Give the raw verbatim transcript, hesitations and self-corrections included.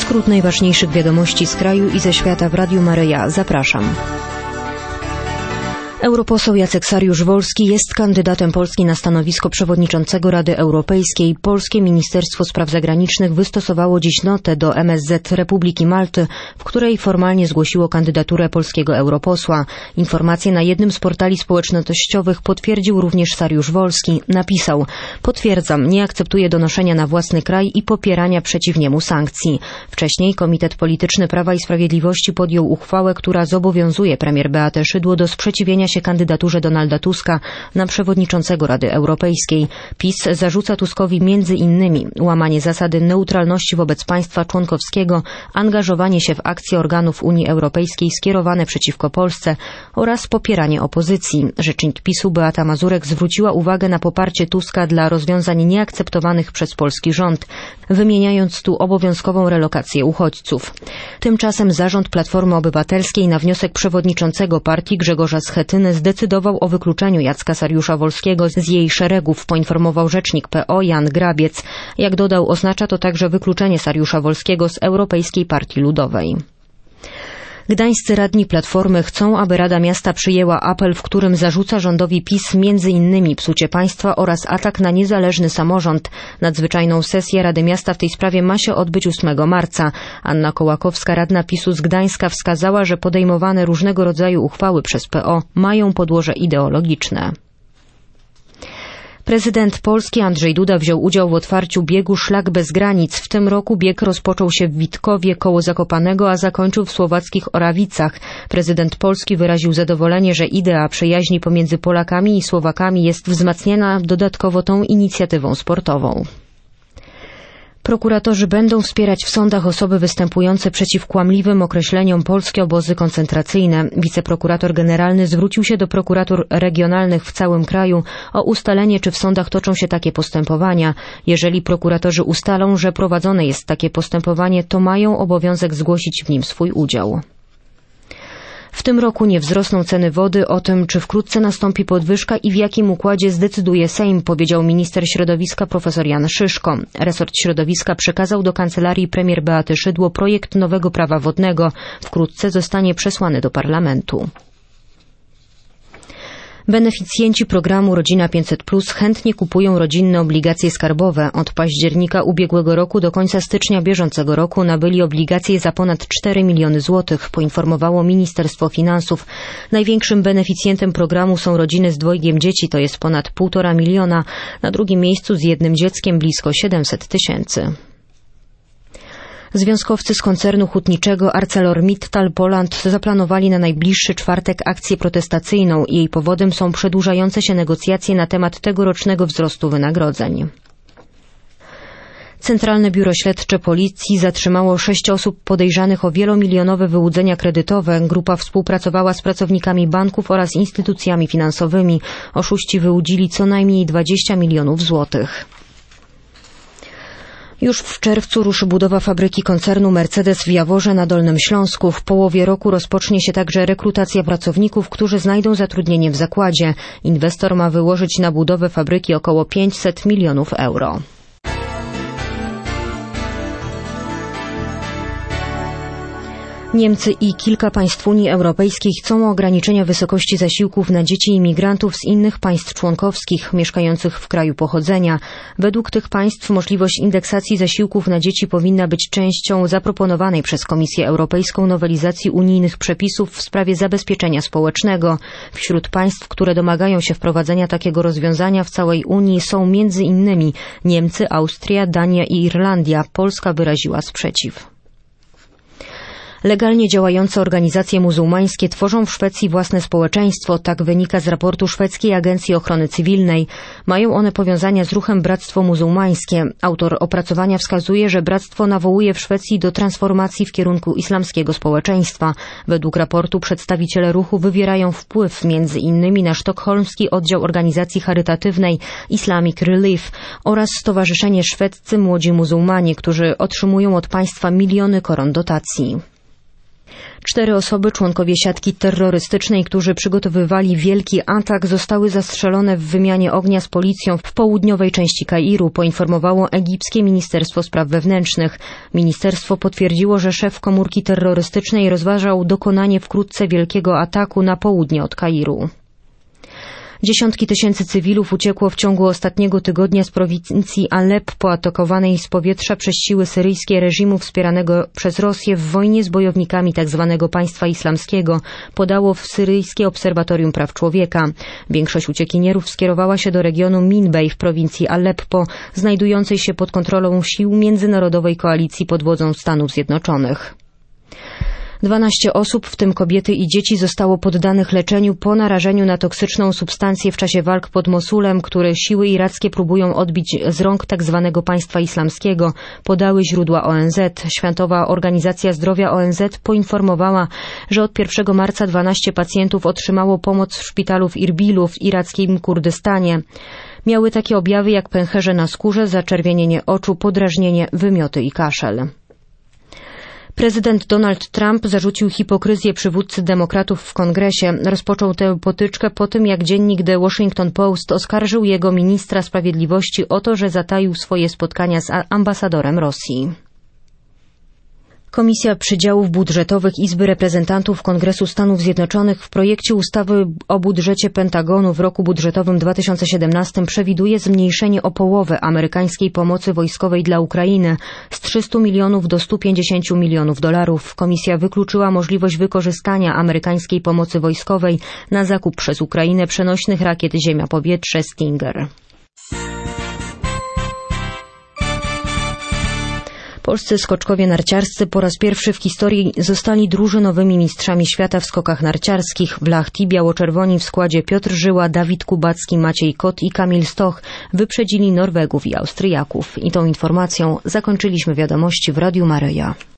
Skrót najważniejszych wiadomości z kraju i ze świata w Radiu Maryja. Zapraszam. Europoseł Jacek Sariusz-Wolski jest kandydatem Polski na stanowisko przewodniczącego Rady Europejskiej. Polskie Ministerstwo Spraw Zagranicznych wystosowało dziś notę do M S Z Republiki Malty, w której formalnie zgłosiło kandydaturę polskiego europosła. Informację na jednym z portali społecznościowych potwierdził również Sariusz-Wolski. Napisał: potwierdzam, nie akceptuję donoszenia na własny kraj i popierania przeciw niemu sankcji. Wcześniej Komitet Polityczny Prawa i Sprawiedliwości podjął uchwałę, która zobowiązuje premier Beatę Szydło do sprzeciwienia się kandydaturze Donalda Tuska na przewodniczącego Rady Europejskiej. PiS zarzuca Tuskowi między innymi łamanie zasady neutralności wobec państwa członkowskiego, angażowanie się w akcje organów Unii Europejskiej skierowane przeciwko Polsce oraz popieranie opozycji. Rzecznik PiSu Beata Mazurek zwróciła uwagę na poparcie Tuska dla rozwiązań nieakceptowanych przez polski rząd, wymieniając tu obowiązkową relokację uchodźców. Tymczasem zarząd Platformy Obywatelskiej na wniosek przewodniczącego partii Grzegorza Schetyny zdecydował o wykluczeniu Jacka Sariusza-Wolskiego z jej szeregów, poinformował rzecznik P O Jan Grabiec. Jak dodał, oznacza to także wykluczenie Sariusza-Wolskiego z Europejskiej Partii Ludowej. Gdańscy radni Platformy chcą, aby Rada Miasta przyjęła apel, w którym zarzuca rządowi PiS między innymi psucie państwa oraz atak na niezależny samorząd. Nadzwyczajną sesję Rady Miasta w tej sprawie ma się odbyć ósmego marca. Anna Kołakowska, radna PiSu z Gdańska, wskazała, że podejmowane różnego rodzaju uchwały przez P O mają podłoże ideologiczne. Prezydent Polski Andrzej Duda wziął udział w otwarciu biegu Szlak bez granic. W tym roku bieg rozpoczął się w Witkowie koło Zakopanego, a zakończył w słowackich Orawicach. Prezydent Polski wyraził zadowolenie, że idea przyjaźni pomiędzy Polakami i Słowakami jest wzmacniana dodatkowo tą inicjatywą sportową. Prokuratorzy będą wspierać w sądach osoby występujące przeciw kłamliwym określeniom polskie obozy koncentracyjne. Wiceprokurator generalny zwrócił się do prokuratur regionalnych w całym kraju o ustalenie, czy w sądach toczą się takie postępowania. Jeżeli prokuratorzy ustalą, że prowadzone jest takie postępowanie, to mają obowiązek zgłosić w nim swój udział. W tym roku nie wzrosną ceny wody. O tym, czy wkrótce nastąpi podwyżka i w jakim układzie, zdecyduje Sejm, powiedział minister środowiska profesor Jan Szyszko. Resort środowiska przekazał do kancelarii premier Beaty Szydło projekt nowego prawa wodnego. Wkrótce zostanie przesłany do parlamentu. Beneficjenci programu Rodzina pięćset plus chętnie kupują rodzinne obligacje skarbowe. Od października ubiegłego roku do końca stycznia bieżącego roku nabyli obligacje za ponad cztery miliony złotych, poinformowało Ministerstwo Finansów. Największym beneficjentem programu są rodziny z dwojgiem dzieci, to jest ponad półtora miliona. Na drugim miejscu z jednym dzieckiem blisko siedemset tysięcy. Związkowcy z koncernu hutniczego ArcelorMittal Poland zaplanowali na najbliższy czwartek akcję protestacyjną. Jej powodem są przedłużające się negocjacje na temat tegorocznego wzrostu wynagrodzeń. Centralne Biuro Śledcze Policji zatrzymało sześć osób podejrzanych o wielomilionowe wyłudzenia kredytowe. Grupa współpracowała z pracownikami banków oraz instytucjami finansowymi. Oszuści wyłudzili co najmniej dwadzieścia milionów złotych. Już w czerwcu ruszy budowa fabryki koncernu Mercedes w Jaworze na Dolnym Śląsku. W połowie roku rozpocznie się także rekrutacja pracowników, którzy znajdą zatrudnienie w zakładzie. Inwestor ma wyłożyć na budowę fabryki około pięćset milionów euro. Niemcy i kilka państw Unii Europejskiej chcą ograniczenia wysokości zasiłków na dzieci imigrantów z innych państw członkowskich mieszkających w kraju pochodzenia. Według tych państw możliwość indeksacji zasiłków na dzieci powinna być częścią zaproponowanej przez Komisję Europejską nowelizacji unijnych przepisów w sprawie zabezpieczenia społecznego. Wśród państw, które domagają się wprowadzenia takiego rozwiązania w całej Unii są między innymi Niemcy, Austria, Dania i Irlandia. Polska wyraziła sprzeciw. Legalnie działające organizacje muzułmańskie tworzą w Szwecji własne społeczeństwo, tak wynika z raportu Szwedzkiej Agencji Ochrony Cywilnej. Mają one powiązania z ruchem Bractwo Muzułmańskie. Autor opracowania wskazuje, że bractwo nawołuje w Szwecji do transformacji w kierunku islamskiego społeczeństwa. Według raportu przedstawiciele ruchu wywierają wpływ między innymi na sztokholmski oddział organizacji charytatywnej Islamic Relief oraz Stowarzyszenie Szwedzcy Młodzi Muzułmanie, którzy otrzymują od państwa miliony koron dotacji. Cztery osoby, członkowie siatki terrorystycznej, którzy przygotowywali wielki atak, zostały zastrzelone w wymianie ognia z policją w południowej części Kairu, poinformowało egipskie Ministerstwo Spraw Wewnętrznych. Ministerstwo potwierdziło, że szef komórki terrorystycznej rozważał dokonanie wkrótce wielkiego ataku na południe od Kairu. Dziesiątki tysięcy cywilów uciekło w ciągu ostatniego tygodnia z prowincji Aleppo, atakowanej z powietrza przez siły syryjskie reżimu wspieranego przez Rosję w wojnie z bojownikami tzw. Państwa Islamskiego, podało w Syryjskie Obserwatorium Praw Człowieka. Większość uciekinierów skierowała się do regionu Minbej w prowincji Aleppo, znajdującej się pod kontrolą sił międzynarodowej koalicji pod wodzą Stanów Zjednoczonych. Dwanaście osób, w tym kobiety i dzieci, zostało poddanych leczeniu po narażeniu na toksyczną substancję w czasie walk pod Mosulem, które siły irackie próbują odbić z rąk tzw. Państwa Islamskiego, podały źródła O N Z. Światowa Organizacja Zdrowia O N Z poinformowała, że od pierwszego marca dwanaście pacjentów otrzymało pomoc w szpitalu w Irbilu w irackim Kurdystanie. Miały takie objawy jak pęcherze na skórze, zaczerwienienie oczu, podrażnienie, wymioty i kaszel. Prezydent Donald Trump zarzucił hipokryzję przywódcy demokratów w kongresie. Rozpoczął tę potyczkę po tym, jak dziennik The Washington Post oskarżył jego ministra sprawiedliwości o to, że zataił swoje spotkania z ambasadorem Rosji. Komisja Przydziałów Budżetowych Izby Reprezentantów Kongresu Stanów Zjednoczonych w projekcie ustawy o budżecie Pentagonu w roku budżetowym dwa tysiące siedemnastym przewiduje zmniejszenie o połowę amerykańskiej pomocy wojskowej dla Ukrainy z trzystu milionów do stu pięćdziesięciu milionów dolarów. Komisja wykluczyła możliwość wykorzystania amerykańskiej pomocy wojskowej na zakup przez Ukrainę przenośnych rakiet ziemia-powietrze Stinger. Polscy skoczkowie narciarscy po raz pierwszy w historii zostali drużynowymi mistrzami świata w skokach narciarskich. W Lahti biało-czerwoni w składzie Piotr Żyła, Dawid Kubacki, Maciej Kot i Kamil Stoch wyprzedzili Norwegów i Austriaków. I tą informacją zakończyliśmy wiadomości w Radiu Maryja.